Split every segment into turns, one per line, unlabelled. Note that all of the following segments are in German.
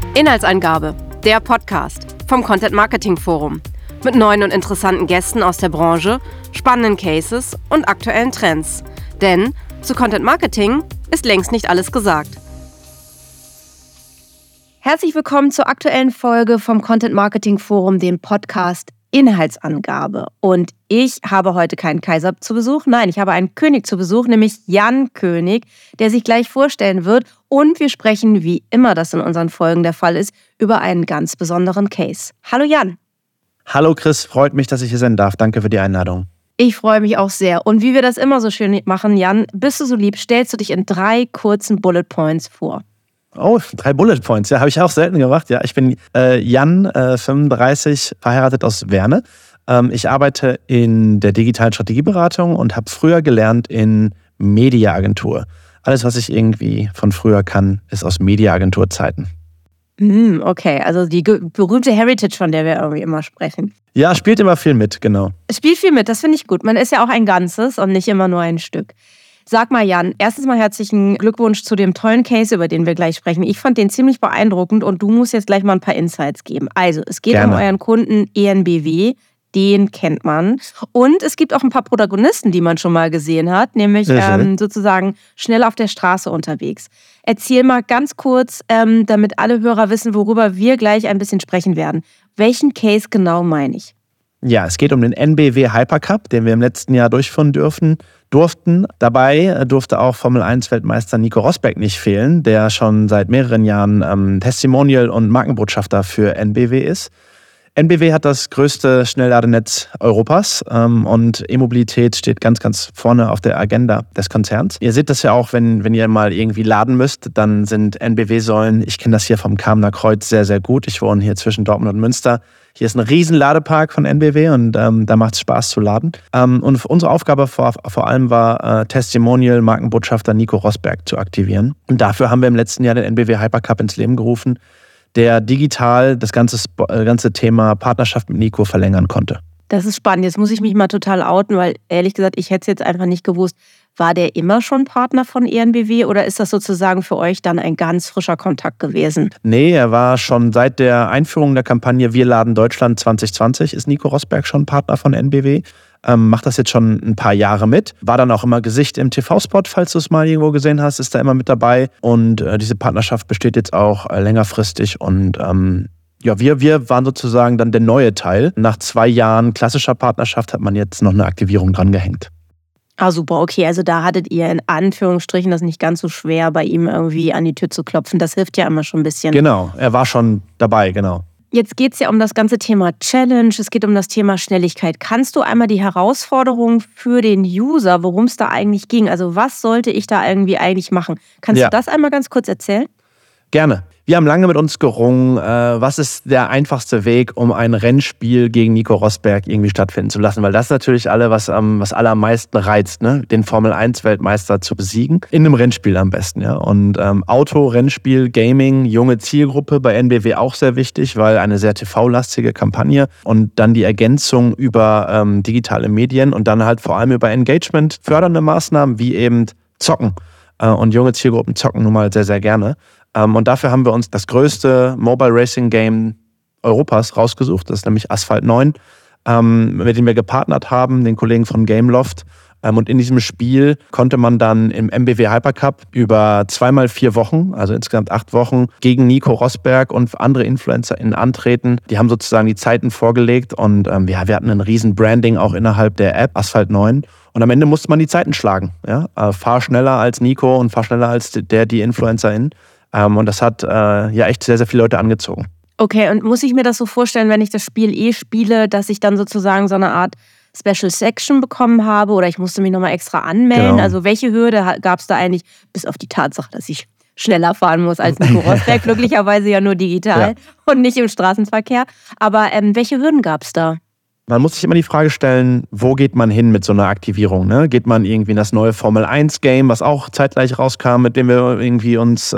Inhaltsangabe, der Podcast vom Content Marketing Forum. Mit neuen und interessanten Gästen aus der Branche, spannenden Cases und aktuellen Trends. Denn zu Content Marketing ist längst nicht alles gesagt. Herzlich willkommen zur aktuellen Folge vom Content Marketing Forum, dem Podcast Inhaltsangabe. Und ich habe heute keinen Kaiser zu Besuch, nein, ich habe einen König zu Besuch, nämlich Jan König, der sich gleich vorstellen wird. Und wir sprechen, wie immer das in unseren Folgen der Fall ist, über einen ganz besonderen Case. Hallo Jan.
Hallo Chris, freut mich, dass ich hier sein darf. Danke für die Einladung.
Ich freue mich auch sehr. Und wie wir das immer so schön machen, Jan, bist du so lieb, stellst du dich in 3 kurzen Bullet Points vor.
Oh, 3 Bullet Points, ja, habe ich auch selten gemacht. Ja, ich bin Jan, 35, verheiratet aus Werne. Ich arbeite in der digitalen Strategieberatung und habe früher gelernt in Mediaagentur. Alles, was ich irgendwie von früher kann, ist aus Mediaagenturzeiten.
Okay, also die berühmte Heritage, von der wir irgendwie immer sprechen.
Ja, spielt immer viel mit, genau.
Es spielt viel mit, das finde ich gut. Man ist ja auch ein Ganzes und nicht immer nur ein Stück. Sag mal, Jan, erstens mal herzlichen Glückwunsch zu dem tollen Case, über den wir gleich sprechen. Ich fand den ziemlich beeindruckend und du musst jetzt gleich mal ein paar Insights geben. Also, es geht um euren Kunden EnBW, den kennt man. Und es gibt auch ein paar Protagonisten, die man schon mal gesehen hat, nämlich sozusagen schnell auf der Straße unterwegs. Erzähl mal ganz kurz, damit alle Hörer wissen, worüber wir gleich ein bisschen sprechen werden. Welchen Case genau meine ich?
Ja, es geht um den NBW Hypercup, den wir im letzten Jahr durchführen durften. Dabei durfte auch Formel-1-Weltmeister Nico Rosberg nicht fehlen, der schon seit mehreren Jahren Testimonial- und Markenbotschafter für NBW ist. NBW hat das größte Schnellladenetz Europas und E-Mobilität steht ganz, ganz vorne auf der Agenda des Konzerns. Ihr seht das ja auch, wenn ihr mal irgendwie laden müsst, dann sind NBW-Säulen, ich kenne das hier vom Kamener Kreuz sehr, sehr gut. Ich wohne hier zwischen Dortmund und Münster. Hier ist ein riesen Ladepark von NBW und da macht es Spaß zu laden. Und unsere Aufgabe vor allem war, Testimonial Markenbotschafter Nico Rosberg zu aktivieren. Und dafür haben wir im letzten Jahr den NBW Hypercup ins Leben gerufen, der digital das ganze Thema Partnerschaft mit Nico verlängern konnte.
Das ist spannend. Jetzt muss ich mich mal total outen, weil ehrlich gesagt, ich hätte es jetzt einfach nicht gewusst. War der immer schon Partner von EnBW oder ist das sozusagen für euch dann ein ganz frischer Kontakt gewesen?
Nee, er war schon seit der Einführung der Kampagne Wir laden Deutschland 2020, ist Nico Rosberg schon Partner von NBW. Macht das jetzt schon ein paar Jahre mit. War dann auch immer Gesicht im TV-Spot, falls du es mal irgendwo gesehen hast, ist da immer mit dabei. Und diese Partnerschaft besteht jetzt auch längerfristig und wir waren sozusagen dann der neue Teil. Nach 2 Jahren klassischer Partnerschaft hat man jetzt noch eine Aktivierung dran gehängt.
Ah, super, okay. Also da hattet ihr in Anführungsstrichen das nicht ganz so schwer, bei ihm irgendwie an die Tür zu klopfen. Das hilft ja immer schon ein bisschen.
Genau, er war schon dabei, genau.
Jetzt geht es ja um das ganze Thema Challenge, es geht um das Thema Schnelligkeit. Kannst du einmal die Herausforderung für den User, worum es da eigentlich ging? Also was sollte ich da eigentlich machen? Kannst du das einmal ganz kurz erzählen?
Gerne. Wir haben lange mit uns gerungen, was ist der einfachste Weg, um ein Rennspiel gegen Nico Rosberg irgendwie stattfinden zu lassen. Weil das ist natürlich was alle am meisten reizt, ne? Den Formel-1-Weltmeister zu besiegen. In einem Rennspiel am besten, ja. Und Auto, Rennspiel, Gaming, junge Zielgruppe bei NBW auch sehr wichtig, weil eine sehr TV-lastige Kampagne. Und dann die Ergänzung über digitale Medien und dann halt vor allem über Engagement fördernde Maßnahmen wie eben Zocken. Und junge Zielgruppen zocken nun mal sehr, sehr gerne. Und dafür haben wir uns das größte Mobile Racing Game Europas rausgesucht. Das ist nämlich Asphalt 9, mit dem wir gepartnert haben, den Kollegen von Gameloft. Und in diesem Spiel konnte man dann im NBW Hypercup über 2x4 Wochen, also insgesamt 8 Wochen, gegen Nico Rosberg und andere InfluencerInnen antreten. Die haben sozusagen die Zeiten vorgelegt und wir hatten ein riesen Branding auch innerhalb der App, Asphalt 9. Und am Ende musste man die Zeiten schlagen. Ja? Fahr schneller als Nico und fahr schneller als die InfluencerInnen. Und das hat echt sehr, sehr viele Leute angezogen.
Okay, und muss ich mir das so vorstellen, wenn ich das Spiel spiele, dass ich dann sozusagen so eine Art Special Section bekommen habe oder ich musste mich nochmal extra anmelden?
Genau.
Also welche Hürde gab es da eigentlich, bis auf die Tatsache, dass ich schneller fahren muss als Nico Rosberg, glücklicherweise ja nur digital und nicht im Straßenverkehr. Aber welche Hürden gab es da?
Man muss sich immer die Frage stellen, wo geht man hin mit so einer Aktivierung? Ne? Geht man irgendwie in das neue Formel-1-Game, was auch zeitgleich rauskam, mit dem wir irgendwie uns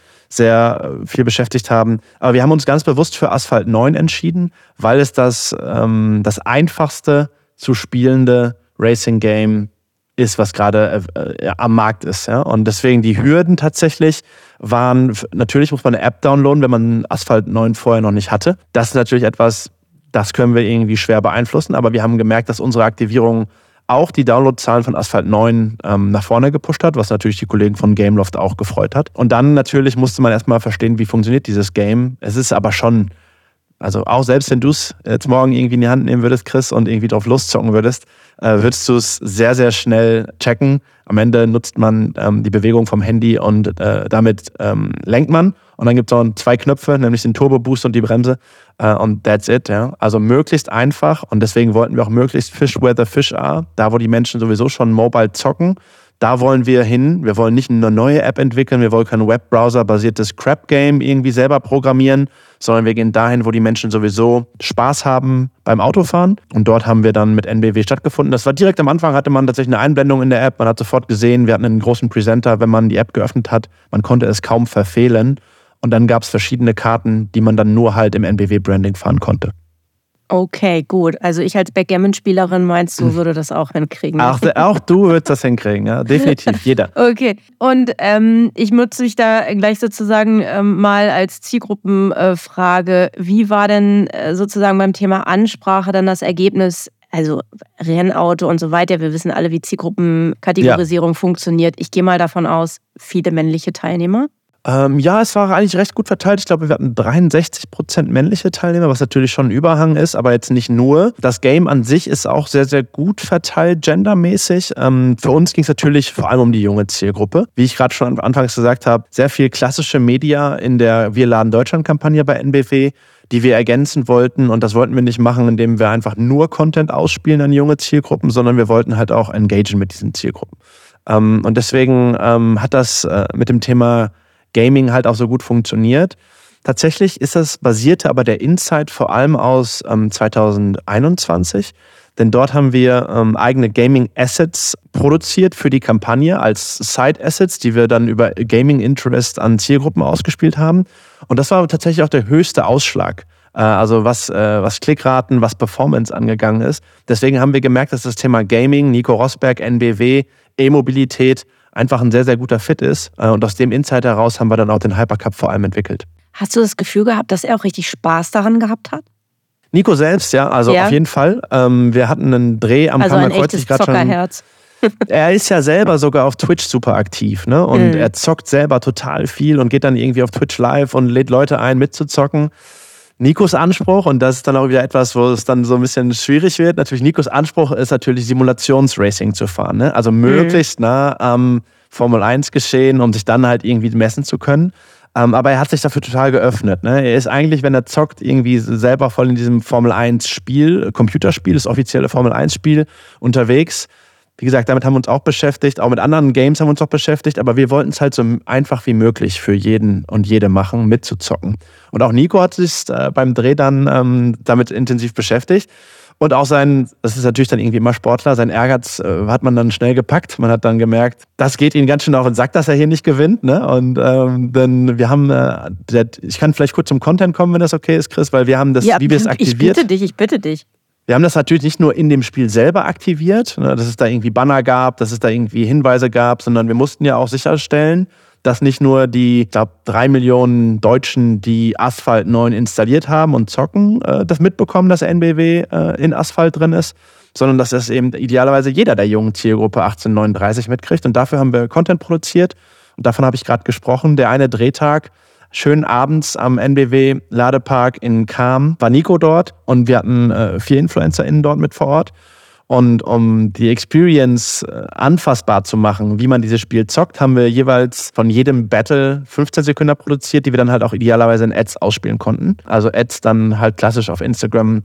sehr viel beschäftigt haben. Aber wir haben uns ganz bewusst für Asphalt 9 entschieden, weil es das einfachste zu spielende Racing-Game ist, was gerade am Markt ist. Ja? Und deswegen die Hürden tatsächlich waren, natürlich muss man eine App downloaden, wenn man Asphalt 9 vorher noch nicht hatte. Das ist natürlich etwas, das können wir irgendwie schwer beeinflussen, aber wir haben gemerkt, dass unsere Aktivierung auch die Downloadzahlen von Asphalt 9 nach vorne gepusht hat, was natürlich die Kollegen von Gameloft auch gefreut hat. Und dann natürlich musste man erstmal verstehen, wie funktioniert dieses Game. Es ist aber schon, also auch selbst wenn du es jetzt morgen irgendwie in die Hand nehmen würdest, Chris, und irgendwie drauf loszocken würdest, würdest du es sehr, sehr schnell checken. Am Ende nutzt man die Bewegung vom Handy und damit lenkt man. Und dann gibt es auch 2 Knöpfe, nämlich den Turbo Boost und die Bremse. Und that's it. Ja. Also möglichst einfach. Und deswegen wollten wir auch möglichst Fish where the fish are. Da, wo die Menschen sowieso schon mobile zocken, da wollen wir hin. Wir wollen nicht eine neue App entwickeln. Wir wollen kein Webbrowser-basiertes Crap-Game irgendwie selber programmieren, sondern wir gehen dahin, wo die Menschen sowieso Spaß haben beim Autofahren. Und dort haben wir dann mit NBW stattgefunden. Das war direkt am Anfang, hatte man tatsächlich eine Einblendung in der App. Man hat sofort gesehen, wir hatten einen großen Presenter, wenn man die App geöffnet hat. Man konnte es kaum verfehlen. Und dann gab es verschiedene Karten, die man dann nur halt im NBW-Branding fahren konnte.
Okay, gut. Also ich als Backgammon-Spielerin meinst du, würde das auch hinkriegen?
Auch du würdest das hinkriegen, ja, definitiv, jeder.
Okay, und ich nutze dich da gleich sozusagen mal als Zielgruppenfrage. Wie war denn sozusagen beim Thema Ansprache dann das Ergebnis? Also Rennauto und so weiter. Wir wissen alle, wie Zielgruppenkategorisierung funktioniert. Ich gehe mal davon aus, viele männliche Teilnehmer.
Ja, es war eigentlich recht gut verteilt. Ich glaube, wir hatten 63% männliche Teilnehmer, was natürlich schon ein Überhang ist, aber jetzt nicht nur. Das Game an sich ist auch sehr, sehr gut verteilt, gendermäßig. Für uns ging es natürlich vor allem um die junge Zielgruppe. Wie ich gerade schon anfangs gesagt habe, sehr viel klassische Media in der Wir laden Deutschland-Kampagne bei NBW, die wir ergänzen wollten. Und das wollten wir nicht machen, indem wir einfach nur Content ausspielen an junge Zielgruppen, sondern wir wollten halt auch engagen mit diesen Zielgruppen. Und deswegen hat das mit dem Thema Gaming halt auch so gut funktioniert. Tatsächlich basierte aber der Insight vor allem aus 2021, denn dort haben wir eigene Gaming-Assets produziert für die Kampagne als Side-Assets, die wir dann über Gaming-Interest an Zielgruppen ausgespielt haben. Und das war tatsächlich auch der höchste Ausschlag. Also was Klickraten, was Performance angegangen ist. Deswegen haben wir gemerkt, dass das Thema Gaming, Nico Rosberg, NBW, E-Mobilität einfach ein sehr, sehr guter Fit ist. Und aus dem Insight heraus haben wir dann auch den Hypercup vor allem entwickelt.
Hast du das Gefühl gehabt, dass er auch richtig Spaß daran gehabt hat?
Nico selbst, ja, also auf jeden Fall. Wir hatten einen Dreh am Kammerkreuz.
Also ein echtes Zockerherz.
Er ist ja selber sogar auf Twitch super aktiv, ne? Und er zockt selber total viel und geht dann irgendwie auf Twitch live und lädt Leute ein, mitzuzocken. Nikos Anspruch, und das ist dann auch wieder etwas, wo es dann so ein bisschen schwierig wird, natürlich Nikos Anspruch ist natürlich Simulationsracing zu fahren, ne? Also möglichst nah am Formel 1 geschehen, um sich dann halt irgendwie messen zu können. Aber er hat sich dafür total geöffnet, ne? Er ist eigentlich, wenn er zockt, irgendwie selber voll in diesem Formel 1 Spiel, Computerspiel, das offizielle Formel 1 Spiel unterwegs. Wie gesagt, damit haben wir uns auch beschäftigt, auch mit anderen Games haben wir uns auch beschäftigt, aber wir wollten es halt so einfach wie möglich für jeden und jede machen, mitzuzocken. Und auch Nico hat sich beim Dreh dann damit intensiv beschäftigt. Und auch das ist natürlich dann irgendwie immer Sportler, sein Ehrgeiz hat man dann schnell gepackt. Man hat dann gemerkt, das geht ihn ganz schön auf den Sack, dass er hier nicht gewinnt. Ne? Und dann, wir haben, ich kann vielleicht kurz zum Content kommen, wenn das okay ist, Chris, weil wir haben das, wie wir es aktiviert.
Ich bitte dich.
Wir haben das natürlich nicht nur in dem Spiel selber aktiviert, dass es da irgendwie Banner gab, dass es da irgendwie Hinweise gab, sondern wir mussten ja auch sicherstellen, dass nicht nur die, ich glaube, 3 Millionen Deutschen, die Asphalt 9 installiert haben und zocken, das mitbekommen, dass NBW in Asphalt drin ist, sondern dass das eben idealerweise jeder der jungen Zielgruppe 1839 mitkriegt. Und dafür haben wir Content produziert. Und davon habe ich gerade gesprochen. Der eine Drehtag, schön abends am NBW-Ladepark in Cham, war Nico dort. Und wir hatten 4 InfluencerInnen dort mit vor Ort. Und um die Experience anfassbar zu machen, wie man dieses Spiel zockt, haben wir jeweils von jedem Battle 15 Sekunden produziert, die wir dann halt auch idealerweise in Ads ausspielen konnten. Also Ads dann halt klassisch auf Instagram,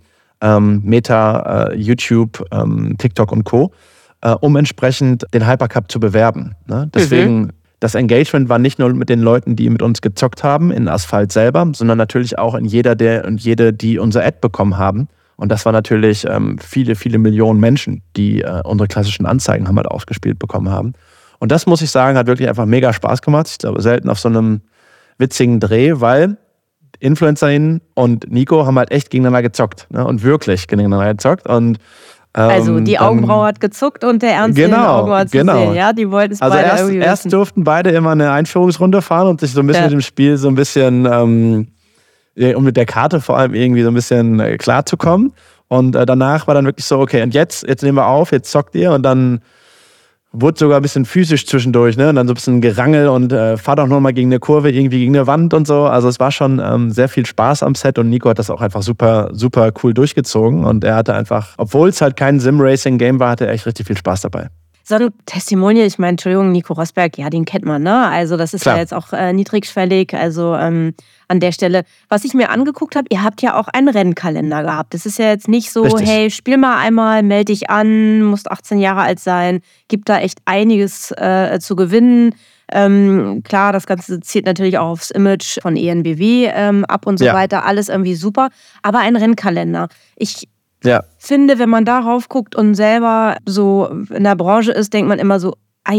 Meta, YouTube, TikTok und Co., um entsprechend den Hypercup zu bewerben. Ne? Deswegen, das Engagement war nicht nur mit den Leuten, die mit uns gezockt haben, in Asphalt selber, sondern natürlich auch in jeder und jede, die unser Ad bekommen haben. Und das war natürlich viele, viele Millionen Menschen, die unsere klassischen Anzeigen haben halt ausgespielt bekommen haben. Und das, muss ich sagen, hat wirklich einfach mega Spaß gemacht. Ich glaube, selten auf so einem witzigen Dreh, weil InfluencerInnen und Nico haben halt echt gegeneinander gezockt. Ne? Und wirklich gegeneinander gezockt. Und
Also die Augenbraue hat gezuckt und der Ernst in den Augen war zu sehen. Ja, die wollten es beide irgendwie wissen.
Erst durften beide immer eine Einführungsrunde fahren und sich so ein bisschen mit dem Spiel so ein bisschen, um mit der Karte vor allem irgendwie so ein bisschen klarzukommen. Und danach war dann wirklich so, okay, und jetzt nehmen wir auf, jetzt zockt ihr. Und dann wurde sogar ein bisschen physisch zwischendurch, ne? Und dann so ein bisschen Gerangel und fahr doch nochmal gegen eine Kurve, irgendwie gegen eine Wand und so. Also es war schon sehr viel Spaß am Set und Nico hat das auch einfach super, super cool durchgezogen. Und er hatte einfach, obwohl es halt kein Sim-Racing-Game war, hatte er echt richtig viel Spaß dabei.
So ein Testimonial, ich meine, Entschuldigung, Nico Rosberg, ja, den kennt man, ne? Also das ist Klar. Ja jetzt auch niedrigschwellig, also an der Stelle. Was ich mir angeguckt habe, ihr habt ja auch einen Rennkalender gehabt. Das ist ja jetzt nicht so, Richtig. Hey, spiel mal einmal, melde dich an, musst 18 Jahre alt sein, gibt da echt einiges zu gewinnen. Klar, das Ganze zielt natürlich auch aufs Image von ENBW ab und so weiter, alles irgendwie super, aber ein Rennkalender. Ich finde, wenn man darauf guckt und selber so in der Branche ist, denkt man immer so,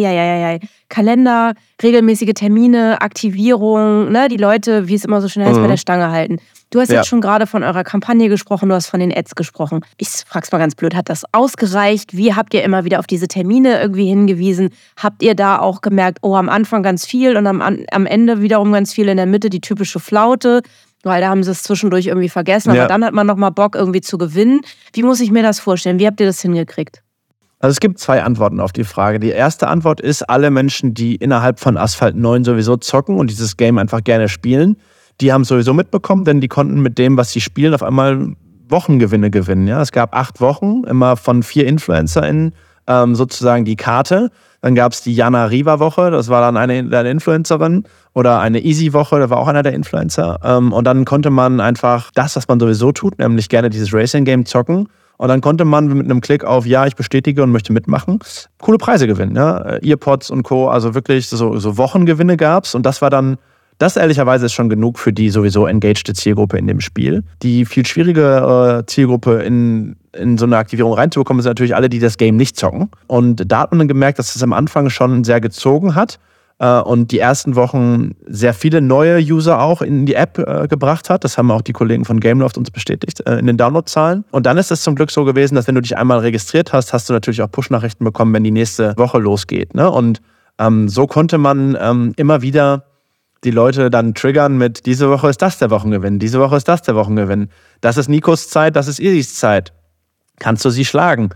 Kalender, regelmäßige Termine, Aktivierung, ne, die Leute, wie es immer so schön heißt, bei der Stange halten. Du hast jetzt schon gerade von eurer Kampagne gesprochen, du hast von den Ads gesprochen. Ich frag's mal ganz blöd, hat das ausgereicht? Wie habt ihr immer wieder auf diese Termine irgendwie hingewiesen? Habt ihr da auch gemerkt, am Anfang ganz viel und am Ende wiederum ganz viel, in der Mitte die typische Flaute? Weil da haben sie es zwischendurch irgendwie vergessen, aber dann hat man nochmal Bock irgendwie zu gewinnen. Wie muss ich mir das vorstellen? Wie habt ihr das hingekriegt?
Also es gibt 2 Antworten auf die Frage. Die erste Antwort ist, alle Menschen, die innerhalb von Asphalt 9 sowieso zocken und dieses Game einfach gerne spielen, die haben es sowieso mitbekommen, denn die konnten mit dem, was sie spielen, auf einmal Wochengewinne gewinnen. Ja? Es gab 8 Wochen, immer von 4 InfluencerInnen sozusagen die Karte. Dann gab es die Jana Riva-Woche, das war dann eine Influencerin, oder eine Easy-Woche, da war auch einer der Influencer. Und dann konnte man einfach das, was man sowieso tut, nämlich gerne dieses Racing-Game zocken. Und dann konnte man mit einem Klick auf Ja, ich bestätige und möchte mitmachen, coole Preise gewinnen. Ja? Earpods und Co., also wirklich so Wochengewinne gab's. Und das war dann, das ehrlicherweise ist schon genug für die sowieso engagte Zielgruppe in dem Spiel. Die viel schwierige Zielgruppe in so eine Aktivierung reinzubekommen, sind natürlich alle, die das Game nicht zocken. Und da hat man dann gemerkt, dass es am Anfang schon sehr gezogen hat und die ersten Wochen sehr viele neue User auch in die App gebracht hat. Das haben auch die Kollegen von Gameloft uns bestätigt in den Downloadzahlen. Und dann ist es zum Glück so gewesen, dass wenn du dich einmal registriert hast, hast du natürlich auch Push-Nachrichten bekommen, wenn die nächste Woche losgeht. Ne? Und so konnte man immer wieder die Leute dann triggern mit, diese Woche ist das der Wochengewinn, diese Woche ist das der Wochengewinn. Das ist Nikos Zeit, das ist Isis Zeit. Kannst du sie schlagen?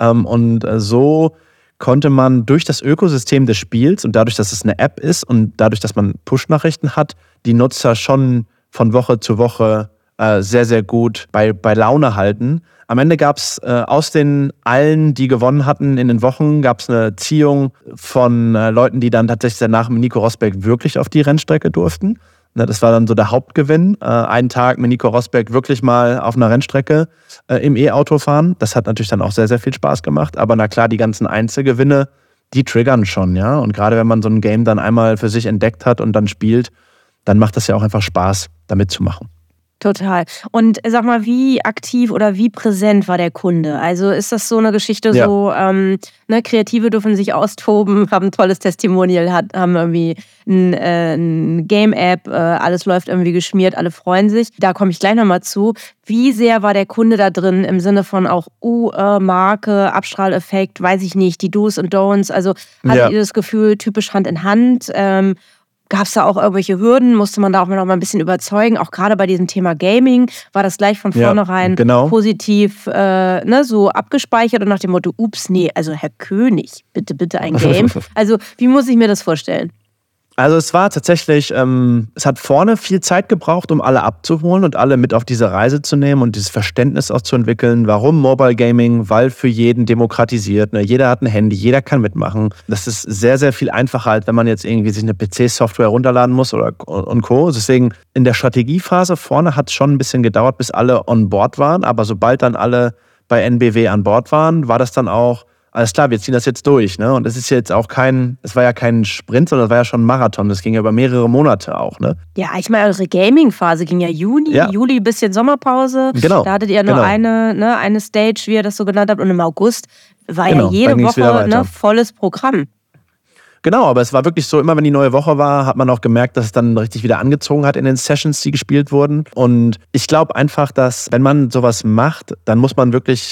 Und so konnte man durch das Ökosystem des Spiels und dadurch, dass es eine App ist und dadurch, dass man Push-Nachrichten hat, die Nutzer schon von Woche zu Woche sehr, sehr gut bei Laune halten. Am Ende gab es aus den allen, die gewonnen hatten in den Wochen, gab es eine Ziehung von Leuten, die dann tatsächlich danach mit Nico Rosberg wirklich auf die Rennstrecke durften. Das war dann so der Hauptgewinn. Einen Tag mit Nico Rosberg wirklich mal auf einer Rennstrecke im E-Auto fahren. Das hat natürlich dann auch sehr, sehr viel Spaß gemacht. Aber na klar, die ganzen Einzelgewinne, die triggern schon, ja. Und gerade wenn man so ein Game dann einmal für sich entdeckt hat und dann spielt, dann macht das ja auch einfach Spaß, da mitzumachen.
Total. Und sag mal, wie aktiv oder wie präsent war der Kunde? Also ist das so eine Geschichte, so Kreative dürfen sich austoben, haben ein tolles Testimonial, haben irgendwie eine Game-App, alles läuft irgendwie geschmiert, alle freuen sich. Da komme ich gleich nochmal zu. Wie sehr war der Kunde da drin im Sinne von auch Marke, Abstrahleffekt, weiß ich nicht, die Do's und Don'ts? Also hattet ihr das Gefühl, typisch Hand in Hand? Gab es da auch irgendwelche Hürden? Musste man da auch noch mal ein bisschen überzeugen? Auch gerade bei diesem Thema Gaming war das gleich von vornherein positiv so abgespeichert und nach dem Motto, ups, nee, also Herr König, bitte ein Game. Also wie muss ich mir das vorstellen?
Also es war tatsächlich, es hat vorne viel Zeit gebraucht, um alle abzuholen und alle mit auf diese Reise zu nehmen und dieses Verständnis auch zu entwickeln. Warum Mobile Gaming? Weil für jeden demokratisiert. Ne? Jeder hat ein Handy, jeder kann mitmachen. Das ist sehr, sehr viel einfacher, als wenn man jetzt irgendwie sich eine PC-Software runterladen muss und Co. Deswegen in der Strategiephase vorne hat es schon ein bisschen gedauert, bis alle on board waren. Aber sobald dann alle bei NBW an Bord waren, war das dann auch, alles klar, wir ziehen das jetzt durch. Ne? Und es ist jetzt auch es war ja kein Sprint, sondern es war ja schon ein Marathon. Das ging ja über mehrere Monate auch. Ne?
Ja, ich meine, eure Gaming-Phase ging ja Juli, bisschen Sommerpause.
Genau.
Da hattet ihr nur eine Stage, wie ihr das so genannt habt. Und im August war ja jede Woche volles Programm.
Genau, aber es war wirklich so, immer wenn die neue Woche war, hat man auch gemerkt, dass es dann richtig wieder angezogen hat in den Sessions, die gespielt wurden. Und ich glaube einfach, dass wenn man sowas macht, dann muss man wirklich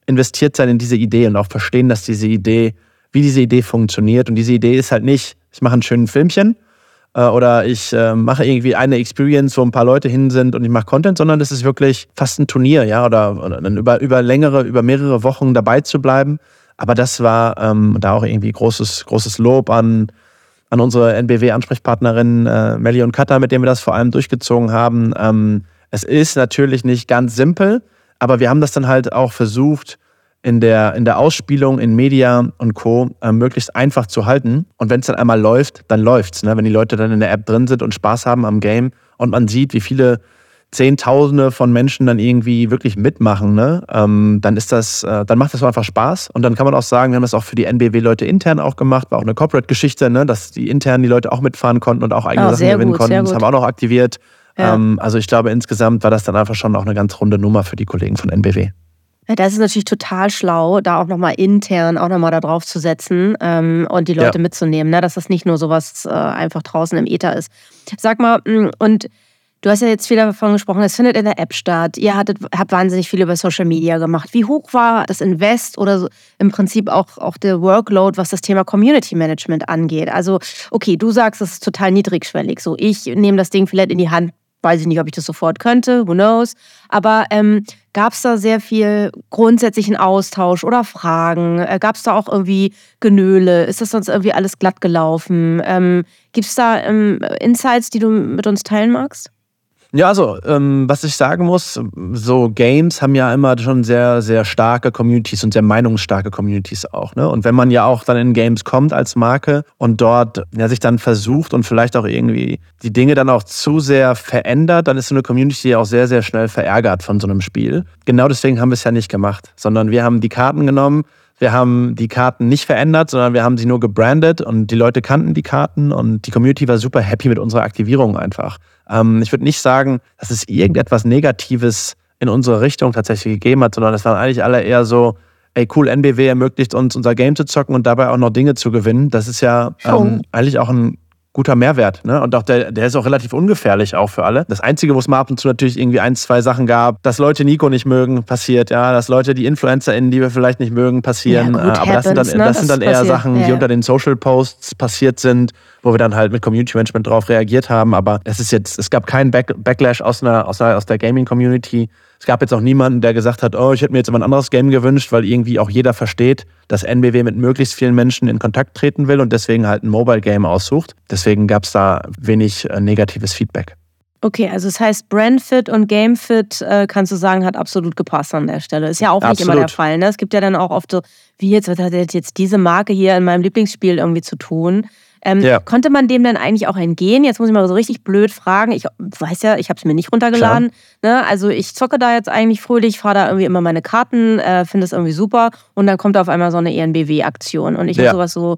investiert sein in diese Idee und auch verstehen, dass wie diese Idee funktioniert. Und diese Idee ist halt nicht, ich mache ein schönes Filmchen oder ich mache irgendwie eine Experience, wo ein paar Leute hin sind und ich mache Content, sondern das ist wirklich fast ein Turnier, ja, oder dann über mehrere Wochen dabei zu bleiben. Aber das war da auch irgendwie großes Lob an unsere NBW-Ansprechpartnerin Melli und Katha, mit denen wir das vor allem durchgezogen haben. Es ist natürlich nicht ganz simpel, aber wir haben das dann halt auch versucht, in der Ausspielung, in Media und Co. Möglichst einfach zu halten. Und wenn es dann einmal läuft, dann läuft's. Ne? Wenn die Leute dann in der App drin sind und Spaß haben am Game und man sieht, wie viele Zehntausende von Menschen dann irgendwie wirklich mitmachen, ne? Dann macht das einfach Spaß. Und dann kann man auch sagen, wir haben das auch für die NBW-Leute intern auch gemacht, war auch eine Corporate-Geschichte, ne? Dass die intern die Leute auch mitfahren konnten und auch eigene Sachen gewinnen konnten. Das haben wir auch noch aktiviert. Ja. Also ich glaube, insgesamt war das dann einfach schon auch eine ganz runde Nummer für die Kollegen von NBW.
Ja, das ist natürlich total schlau, da auch nochmal intern auch nochmal da drauf zu setzen und die Leute mitzunehmen, ne? Dass das nicht nur sowas einfach draußen im Äther ist. Sag mal, und du hast ja jetzt viel davon gesprochen, es findet in der App statt. Ihr habt wahnsinnig viel über Social Media gemacht. Wie hoch war das Invest oder so im Prinzip auch der Workload, was das Thema Community Management angeht? Also, okay, du sagst, das ist total niedrigschwellig. So, ich nehme das Ding vielleicht in die Hand. Weiß ich nicht, ob ich das sofort könnte, who knows. Aber gab es da sehr viel grundsätzlichen Austausch oder Fragen? Gab es da auch irgendwie Genöle? Ist das sonst irgendwie alles glatt gelaufen? Gibt es da Insights, die du mit uns teilen magst?
Ja, also, was ich sagen muss, so Games haben ja immer schon sehr, sehr starke Communities und sehr meinungsstarke Communities auch, ne? Und wenn man ja auch dann in Games kommt als Marke und dort sich dann versucht und vielleicht auch irgendwie die Dinge dann auch zu sehr verändert, dann ist so eine Community auch sehr, sehr schnell verärgert von so einem Spiel. Genau deswegen haben wir es ja nicht gemacht, sondern wir haben die Karten genommen. Wir haben die Karten nicht verändert, sondern wir haben sie nur gebrandet und die Leute kannten die Karten und die Community war super happy mit unserer Aktivierung einfach. Ich würde nicht sagen, dass es irgendetwas Negatives in unsere Richtung tatsächlich gegeben hat, sondern es waren eigentlich alle eher so, ey cool, NBW ermöglicht uns unser Game zu zocken und dabei auch noch Dinge zu gewinnen. Das ist ja eigentlich auch ein guter Mehrwert, ne? Und auch der ist auch relativ ungefährlich auch für alle. Das Einzige, wo es mal ab und zu natürlich irgendwie 1, 2 Sachen gab, dass Leute Nico nicht mögen, passiert, ja, dass Leute die InfluencerInnen, die wir vielleicht nicht mögen, passieren.
Ja, gut,
aber das sind dann eher Sachen, die unter den Social Posts passiert sind, wo wir dann halt mit Community Management drauf reagiert haben. Aber es gab keinen Backlash aus der Gaming-Community. Es gab jetzt auch niemanden, der gesagt hat, oh, ich hätte mir jetzt immer ein anderes Game gewünscht, weil irgendwie auch jeder versteht, dass NBW mit möglichst vielen Menschen in Kontakt treten will und deswegen halt ein Mobile-Game aussucht. Deswegen gab es da wenig negatives Feedback.
Okay, also das heißt, Brandfit und Gamefit, kannst du sagen, hat absolut gepasst an der Stelle. Ist ja auch nicht immer der Fall, ne? Es gibt ja dann auch oft so, was hat jetzt diese Marke hier in meinem Lieblingsspiel irgendwie zu tun? Konnte man dem denn eigentlich auch entgehen? Jetzt muss ich mal so richtig blöd fragen. Ich weiß ja, ich habe es mir nicht runtergeladen. Ne? Also ich zocke da jetzt eigentlich fröhlich, fahre da irgendwie immer meine Karten, finde es irgendwie super. Und dann kommt auf einmal so eine ENBW-Aktion. Und ich habe sowas so,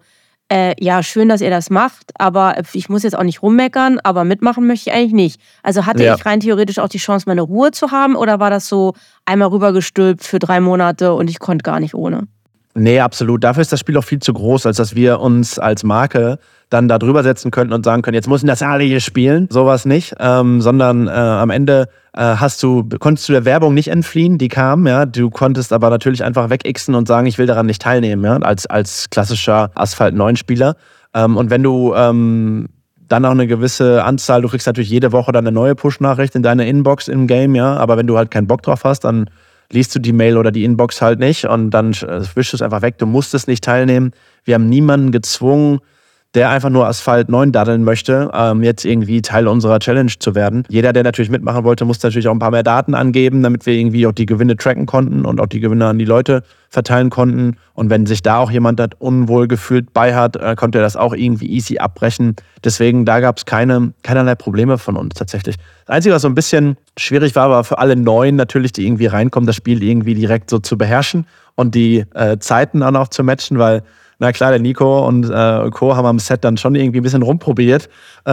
schön, dass ihr das macht, aber ich muss jetzt auch nicht rummeckern, aber mitmachen möchte ich eigentlich nicht. Also hatte ich rein theoretisch auch die Chance, meine Ruhe zu haben? Oder war das so einmal rübergestülpt für 3 Monate und ich konnte gar nicht ohne?
Nee, absolut. Dafür ist das Spiel auch viel zu groß, als dass wir uns als Marke dann da drüber setzen könnten und sagen können, jetzt müssen das alle hier spielen. Sowas nicht. Sondern am Ende konntest du der Werbung nicht entfliehen, die kam. Ja? Du konntest aber natürlich einfach wegixen und sagen, ich will daran nicht teilnehmen, ja? als klassischer Asphalt-9-Spieler. Und wenn du dann auch eine gewisse Anzahl, du kriegst natürlich jede Woche dann eine neue Push-Nachricht in deine Inbox im Game, ja. Aber wenn du halt keinen Bock drauf hast, dann liest du die Mail oder die Inbox halt nicht und dann wischst du es einfach weg. Du musstest nicht teilnehmen. Wir haben niemanden gezwungen, der einfach nur Asphalt 9 daddeln möchte, jetzt irgendwie Teil unserer Challenge zu werden. Jeder, der natürlich mitmachen wollte, musste natürlich auch ein paar mehr Daten angeben, damit wir irgendwie auch die Gewinne tracken konnten und auch die Gewinne an die Leute verteilen konnten. Und wenn sich da auch jemand das unwohl gefühlt bei hat, konnte er das auch irgendwie easy abbrechen. Deswegen, da gab es keinerlei Probleme von uns tatsächlich. Das Einzige, was so ein bisschen schwierig war, war für alle Neuen natürlich, die irgendwie reinkommen, das Spiel irgendwie direkt so zu beherrschen und die Zeiten dann auch zu matchen, weil na klar, der Nico und Co. haben am Set dann schon irgendwie ein bisschen rumprobiert.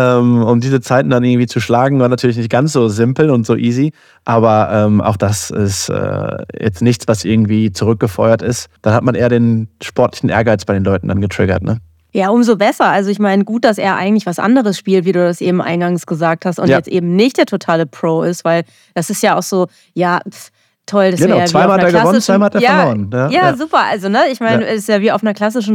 Um diese Zeiten dann irgendwie zu schlagen, war natürlich nicht ganz so simpel und so easy. Aber auch das ist jetzt nichts, was irgendwie zurückgefeuert ist. Dann hat man eher den sportlichen Ehrgeiz bei den Leuten dann getriggert, ne?
Ja, umso besser. Also ich meine, gut, dass er eigentlich was anderes spielt, wie du das eben eingangs gesagt hast und jetzt eben nicht der totale Pro ist, weil das ist ja auch so, toll, das
genau,
wäre ja
zweimal hat er gewonnen, zweimal hat er verloren.
Ja, super. Also, ne, ich meine, es ist ja wie auf einer klassischen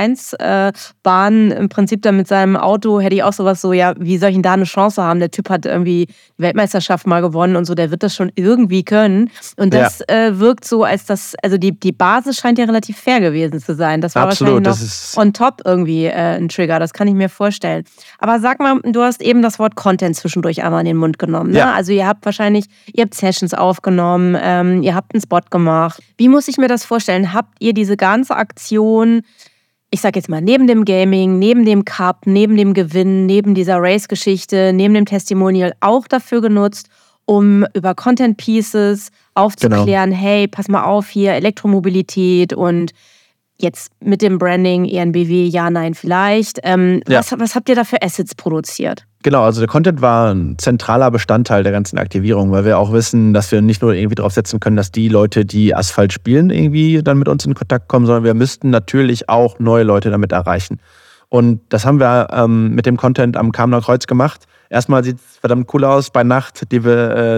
Formel-1-Bahn im Prinzip dann mit seinem Auto, hätte ich auch sowas so, ja, wie soll ich denn da eine Chance haben? Der Typ hat irgendwie die Weltmeisterschaft mal gewonnen und so, der wird das schon irgendwie können. Und das wirkt so, als das, also die Basis scheint ja relativ fair gewesen zu sein. Das war
Absolut,
wahrscheinlich noch on top irgendwie ein Trigger, das kann ich mir vorstellen. Aber sag mal, du hast eben das Wort Content zwischendurch einmal in den Mund genommen. Ne?
Ja.
Also ihr habt Sessions aufgenommen, ihr habt einen Spot gemacht. Wie muss ich mir das vorstellen? Habt ihr diese ganze Aktion, ich sag jetzt mal, neben dem Gaming, neben dem Cup, neben dem Gewinn, neben dieser Race-Geschichte, neben dem Testimonial auch dafür genutzt, um über Content Pieces aufzuklären, hey, pass mal auf hier, Elektromobilität und jetzt mit dem Branding, ENBW, ja, nein, vielleicht. Was habt ihr da für Assets produziert?
Genau, also der Content war ein zentraler Bestandteil der ganzen Aktivierung, weil wir auch wissen, dass wir nicht nur irgendwie darauf setzen können, dass die Leute, die Asphalt spielen, irgendwie dann mit uns in Kontakt kommen, sondern wir müssten natürlich auch neue Leute damit erreichen. Und das haben wir mit dem Content am Kamener Kreuz gemacht. Erstmal sieht es verdammt cool aus bei Nacht, die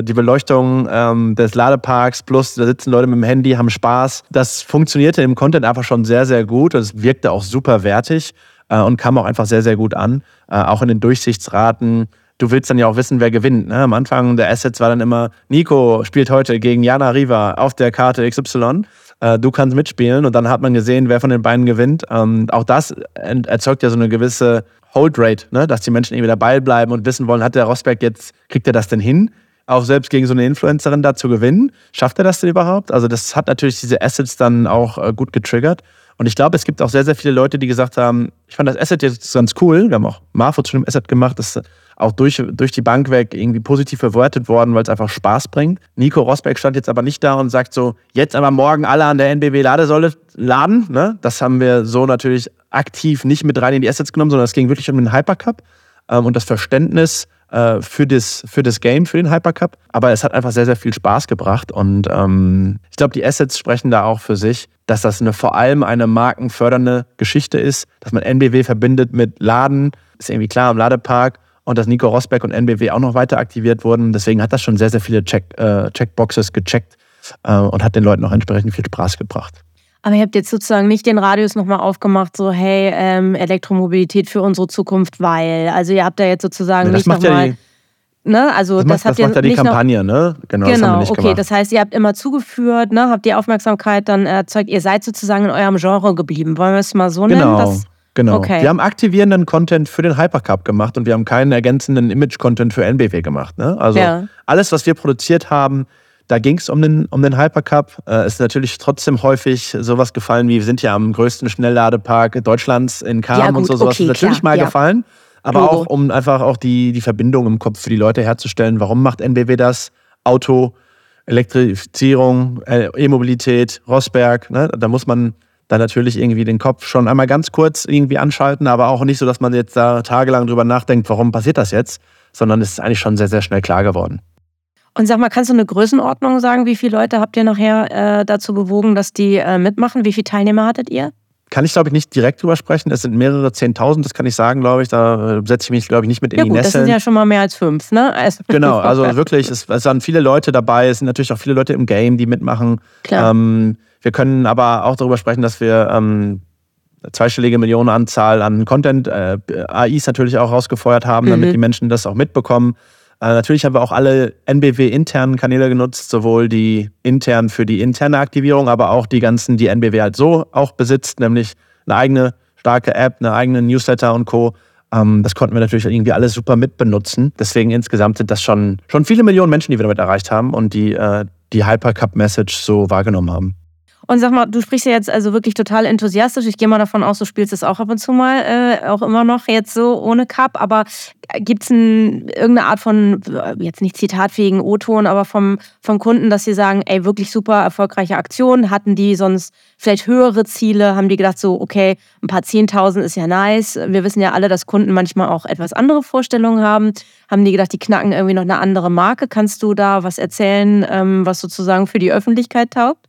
Beleuchtung des Ladeparks, plus da sitzen Leute mit dem Handy, haben Spaß. Das funktionierte im Content einfach schon sehr, sehr gut. Es wirkte auch super wertig und kam auch einfach sehr, sehr gut an. Auch in den Durchsichtsraten. Du willst dann ja auch wissen, wer gewinnt. Ne? Am Anfang der Assets war dann immer, Nico spielt heute gegen Jana Riva auf der Karte XY. Du kannst mitspielen und dann hat man gesehen, wer von den beiden gewinnt. Auch das erzeugt ja so eine gewisse Hold-Rate, ne? Dass die Menschen irgendwie dabei bleiben und wissen wollen, hat der Rosberg jetzt, kriegt er das denn hin, auch selbst gegen so eine Influencerin da zu gewinnen? Schafft er das denn überhaupt? Also das hat natürlich diese Assets dann auch gut getriggert. Und ich glaube, es gibt auch sehr, sehr viele Leute, die gesagt haben, ich fand das Asset jetzt ganz cool. Wir haben auch Marfo zu dem Asset gemacht, das ist auch durch die Bank weg irgendwie positiv bewertet worden, weil es einfach Spaß bringt. Nico Rosberg stand jetzt aber nicht da und sagt so, jetzt aber morgen alle an der NBW-Ladesäule laden. Ne? Das haben wir so natürlich aktiv nicht mit rein in die Assets genommen, sondern es ging wirklich um den Hypercup und das Verständnis für das Game, für den Hypercup. Aber es hat einfach sehr, sehr viel Spaß gebracht und ich glaube, die Assets sprechen da auch für sich, dass das vor allem eine markenfördernde Geschichte ist, dass man NBW verbindet mit Laden, ist irgendwie klar am Ladepark und dass Nico Rosberg und NBW auch noch weiter aktiviert wurden. Deswegen hat das schon sehr, sehr viele Checkboxes gecheckt und hat den Leuten auch entsprechend viel Spaß gebracht.
Aber ihr habt jetzt sozusagen nicht den Radius nochmal aufgemacht, so hey, Elektromobilität für unsere Zukunft, weil, also ihr habt da jetzt sozusagen nicht nochmal... Ne? Also das macht ja
die Kampagne, ne? Genau, das haben wir nicht gemacht.
Das heißt, ihr habt immer zugeführt, ne? Habt die Aufmerksamkeit dann erzeugt, ihr seid sozusagen in eurem Genre geblieben. Wollen wir es mal so nennen?
Genau.
Okay.
Wir haben aktivierenden Content für den Hypercup gemacht und wir haben keinen ergänzenden Image-Content für NBW gemacht. Ne? Also alles, was wir produziert haben, da ging es um den Hypercup. Ist natürlich trotzdem häufig sowas gefallen wie, wir sind ja am größten Schnellladepark Deutschlands in Kam und so. Sowas ist natürlich mal gefallen. Aber auch, um einfach auch die Verbindung im Kopf für die Leute herzustellen. Warum macht NBW das? Auto, Elektrifizierung, E-Mobilität, Rosberg. Ne? Da muss man dann natürlich irgendwie den Kopf schon einmal ganz kurz irgendwie anschalten, aber auch nicht so, dass man jetzt da tagelang drüber nachdenkt, warum passiert das jetzt? Sondern es ist eigentlich schon sehr, sehr schnell klar geworden.
Und sag mal, kannst du eine Größenordnung sagen? Wie viele Leute habt ihr nachher dazu bewogen, dass die mitmachen? Wie viele Teilnehmer hattet ihr?
Kann ich, glaube ich, nicht direkt drüber sprechen. Es sind mehrere 10.000, das kann ich sagen, glaube ich. Da setze ich mich, glaube ich, nicht mit in die Nesseln.
Das sind ja schon mal mehr als 5, ne?
Genau, also wirklich, es waren viele Leute dabei. Es sind natürlich auch viele Leute im Game, die mitmachen.
Klar.
Wir können aber auch darüber sprechen, dass wir zweistellige Millionenanzahl an Content, AIs natürlich auch rausgefeuert haben, damit die Menschen das auch mitbekommen. Natürlich haben wir auch alle NBW-internen Kanäle genutzt, sowohl die intern für die interne Aktivierung, aber auch die ganzen, die NBW halt so auch besitzt, nämlich eine eigene starke App, eine eigene Newsletter und Co. Das konnten wir natürlich irgendwie alles super mitbenutzen. Deswegen insgesamt sind das schon viele Millionen Menschen, die wir damit erreicht haben und die Hypercup-Message so wahrgenommen haben.
Und sag mal, du sprichst ja jetzt also wirklich total enthusiastisch. Ich gehe mal davon aus, du spielst es auch ab und zu mal, auch immer noch jetzt so ohne Cup. Aber gibt es irgendeine Art von, jetzt nicht zitatfähigen O-Ton, aber vom Kunden, dass sie sagen, ey, wirklich super erfolgreiche Aktion? Hatten die sonst vielleicht höhere Ziele? Haben die gedacht so, okay, ein paar 10.000 ist ja nice. Wir wissen ja alle, dass Kunden manchmal auch etwas andere Vorstellungen haben. Haben die gedacht, die knacken irgendwie noch eine andere Marke? Kannst du da was erzählen, was sozusagen für die Öffentlichkeit taugt?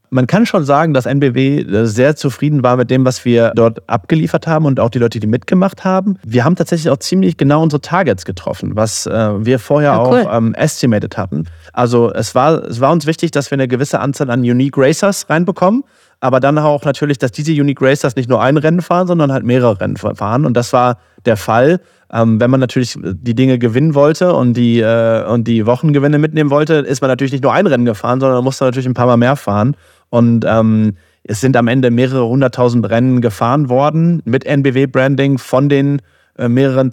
Man kann schon sagen, dass NBW sehr zufrieden war mit dem, was wir dort abgeliefert haben und auch die Leute, die mitgemacht haben. Wir haben tatsächlich auch ziemlich genau unsere Targets getroffen, was wir vorher auch estimated hatten. Also es war uns wichtig, dass wir eine gewisse Anzahl an Unique Racers reinbekommen, aber dann auch natürlich, dass diese Unique Racers nicht nur ein Rennen fahren, sondern halt mehrere Rennen fahren. Und das war der Fall. Wenn man natürlich die Dinge gewinnen wollte und die Wochengewinne mitnehmen wollte, ist man natürlich nicht nur ein Rennen gefahren, sondern musste natürlich ein paar Mal mehr fahren. Und es sind am Ende mehrere 100.000 Rennen gefahren worden mit NBW-Branding von den mehreren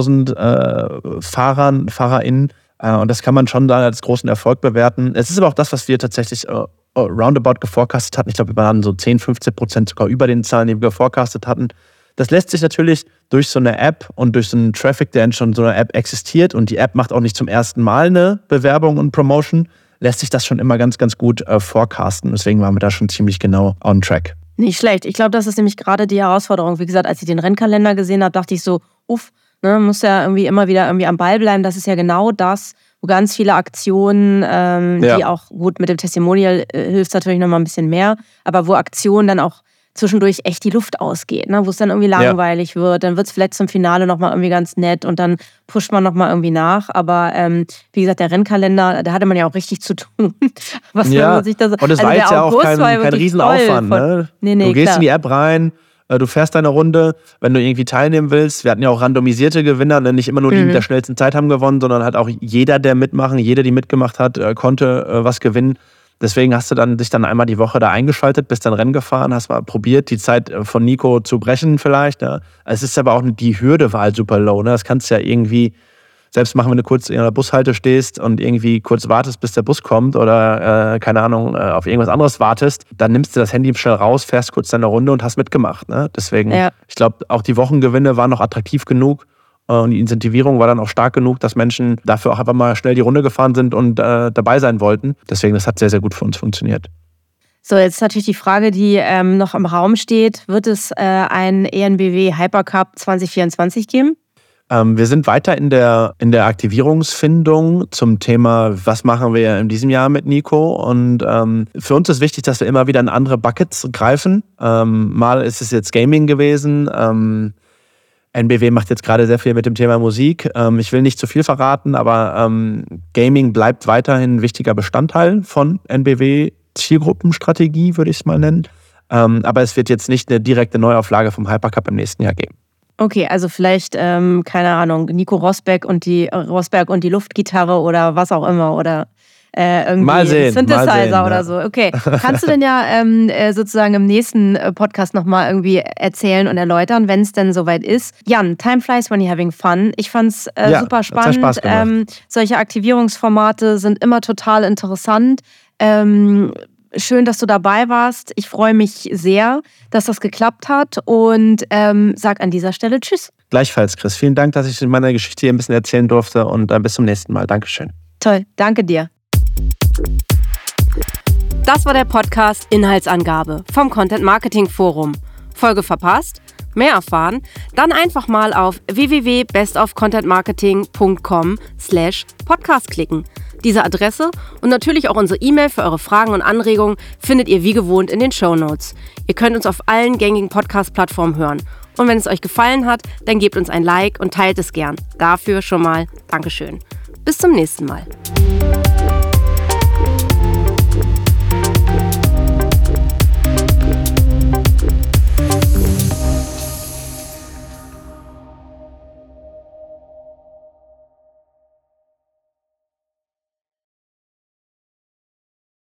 10.000 FahrerInnen. Und das kann man schon dann als großen Erfolg bewerten. Es ist aber auch das, was wir tatsächlich roundabout geforecastet hatten. Ich glaube, wir waren so 10-15% sogar über den Zahlen, die wir geforecastet hatten. Das lässt sich natürlich durch so eine App und durch so einen Traffic, der in schon so einer App existiert, und die App macht auch nicht zum ersten Mal eine Bewerbung und Promotion, lässt sich das schon immer ganz, ganz gut forecasten. Deswegen waren wir da schon ziemlich genau on track.
Nicht schlecht. Ich glaube, das ist nämlich gerade die Herausforderung. Wie gesagt, als ich den Rennkalender gesehen habe, dachte ich so, muss ja irgendwie immer wieder irgendwie am Ball bleiben. Das ist ja genau das, wo ganz viele Aktionen, die auch gut mit dem Testimonial hilft natürlich nochmal ein bisschen mehr, aber wo Aktionen dann auch zwischendurch echt die Luft ausgeht, ne? Wo es dann irgendwie langweilig wird, dann wird es vielleicht zum Finale nochmal irgendwie ganz nett und dann pusht man nochmal irgendwie nach, aber wie gesagt, der Rennkalender, da hatte man ja auch richtig zu tun.
Was man sich da so, und es war jetzt ja auch kein Riesenaufwand. Ne? Nee, du gehst in die App rein, du fährst deine Runde, wenn du irgendwie teilnehmen willst. Wir hatten ja auch randomisierte Gewinner, ne? Nicht immer nur die mit der schnellsten Zeit haben gewonnen, sondern halt auch jeder, die mitgemacht hat, konnte was gewinnen. Deswegen hast du dich dann einmal die Woche da eingeschaltet, bist dann Rennen gefahren, hast mal probiert, die Zeit von Nico zu brechen vielleicht. Ja. Es ist aber auch, die Hürde war halt super low. Ne. Das kannst du ja irgendwie selbst machen, wenn du kurz in einer Bushalte stehst und irgendwie kurz wartest, bis der Bus kommt oder, keine Ahnung, auf irgendwas anderes wartest. Dann nimmst du das Handy schnell raus, fährst kurz deine Runde und hast mitgemacht. Ne. Deswegen, ich glaube, auch die Wochengewinne waren noch attraktiv genug. Und die Incentivierung war dann auch stark genug, dass Menschen dafür auch einfach mal schnell die Runde gefahren sind und dabei sein wollten. Deswegen, das hat sehr, sehr gut für uns funktioniert.
So, jetzt natürlich die Frage, die noch im Raum steht. Wird es einen ENBW Hypercup 2024 geben?
Wir sind weiter in der Aktivierungsfindung zum Thema, was machen wir in diesem Jahr mit Nico. Und für uns ist wichtig, dass wir immer wieder in andere Buckets greifen. Mal ist es jetzt Gaming gewesen. NBW macht jetzt gerade sehr viel mit dem Thema Musik. Ich will nicht zu viel verraten, aber Gaming bleibt weiterhin ein wichtiger Bestandteil von NBW-Zielgruppenstrategie, würde ich es mal nennen. Aber es wird jetzt nicht eine direkte Neuauflage vom Hypercup im nächsten Jahr geben.
Okay, also vielleicht, keine Ahnung, Nico Rosberg und die Luftgitarre oder was auch immer oder irgendwie Synthesizer oder so. Okay, kannst du denn sozusagen im nächsten Podcast nochmal irgendwie erzählen und erläutern, wenn es denn soweit ist. Jan, time flies when you're having fun. Ich fand's super spannend. Hat Spaß gemacht. Solche Aktivierungsformate sind immer total interessant. Schön, dass du dabei warst. Ich freue mich sehr, dass das geklappt hat und sag an dieser Stelle Tschüss.
Gleichfalls, Chris. Vielen Dank, dass ich in meiner Geschichte hier ein bisschen erzählen durfte und bis zum nächsten Mal. Dankeschön.
Toll, danke dir. Das war der Podcast Inhaltsangabe vom Content Marketing Forum. Folge verpasst? Mehr erfahren? Dann einfach mal auf www.bestofcontentmarketing.com/podcast klicken. Diese Adresse und natürlich auch unsere E-Mail für eure Fragen und Anregungen findet ihr wie gewohnt in den Shownotes. Ihr könnt uns auf allen gängigen Podcast-Plattformen hören. Und wenn es euch gefallen hat, dann gebt uns ein Like und teilt es gern. Dafür schon mal Dankeschön. Bis zum nächsten Mal.